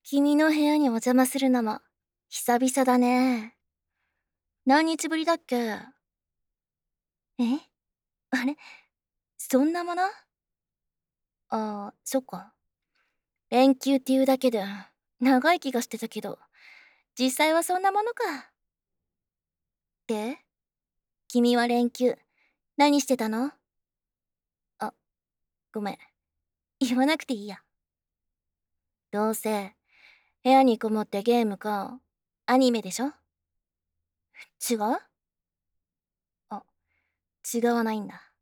君の部屋にお邪魔するのも久々だね。何日ぶりだっけ？え？あれ？そんなもの？そっか。連休っていうだけで長い気がしてたけど、実際はそんなものか。で、君は連休何してたの？あ、ごめん。言わなくていいや。どうせ部屋にこもってゲームかアニメでしょ？違う？あ、違わないんだ。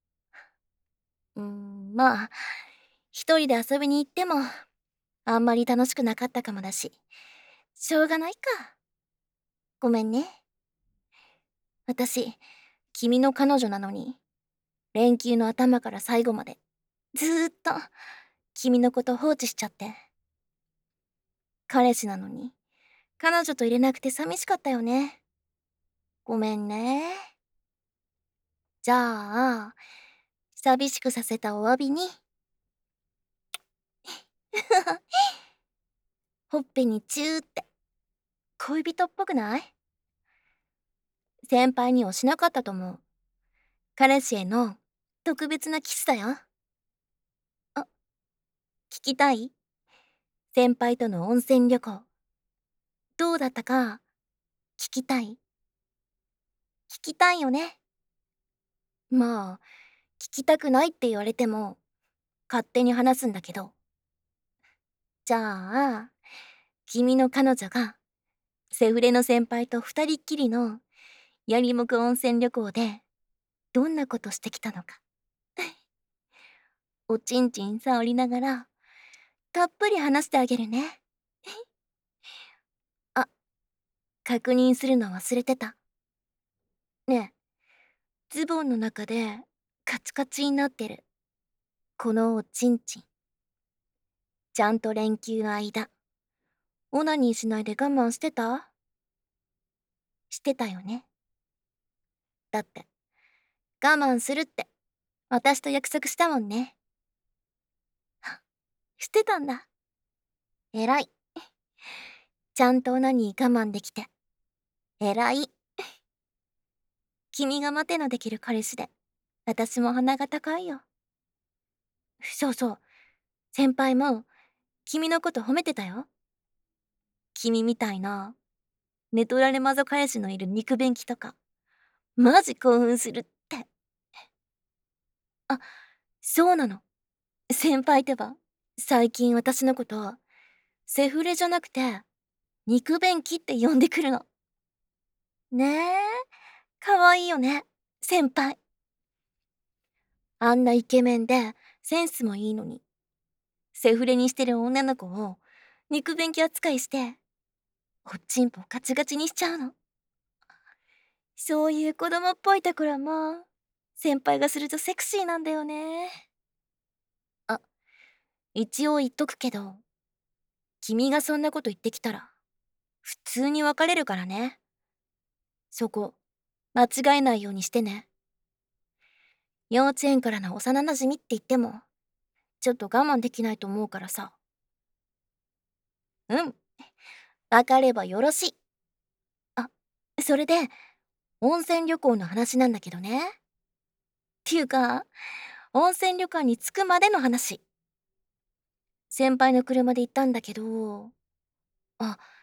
まあ、一人で遊びに行ってもあんまり楽しくなかったかもだし、しょうがないか。ごめんね。私、君の彼女なのに、連休の頭から最後まで、ずーっと、君のこと放置しちゃって。彼氏なのに、彼女と入れなくて寂しかったよね。ごめんね。じゃあ、寂しくさせたお詫びに、ほっぺにチューって、恋人っぽくない？先輩にはしなかったと思う。彼氏への特別なキスだよ。あ、聞きたい？先輩との温泉旅行。どうだったか、聞きたい？聞きたいよね。まあ、聞きたくないって言われても、勝手に話すんだけど。じゃあ、君の彼女が、セフレの先輩と二人っきりの、やりもく温泉旅行で、どんなことしてきたのか。おちんちん触りながら、たっぷり話してあげるね。あ、確認するの忘れてた。ねえ、ズボンの中でカチカチになってる。このおちんちん。ちゃんと連休の間、オナニーしないで我慢してた？してたよね。だって、我慢するって、私と約束したもんね。してたんだ。偉い。ちゃんとオナニー我慢できて。偉い。君が待てのできる彼氏で、私も鼻が高いよ。そうそう。先輩も、君のこと褒めてたよ。君みたいな、寝取られマゾ彼氏のいる肉便器とか、マジ興奮するって。あ、そうなの。先輩ってば、最近私のこと、セフレじゃなくて、肉便器って呼んでくるの。ねえ、かわいいよね、先輩。あんなイケメンで、センスもいいのに、セフレにしてる女の子を、肉便器扱いして、おっちんぽガチガチにしちゃうの。そういう子供っぽいところも、先輩がするとセクシーなんだよね。あ、一応言っとくけど、君がそんなこと言ってきたら、普通に別れるからね。そこ、間違えないようにしてね。幼稚園からの幼馴染って言っても、ちょっと我慢できないと思うからさ。うん、わかればよろしい。あ、それで、温泉旅行の話なんだけどね。っていうか、温泉旅館に着くまでの話。先輩の車で行ったんだけど、あ、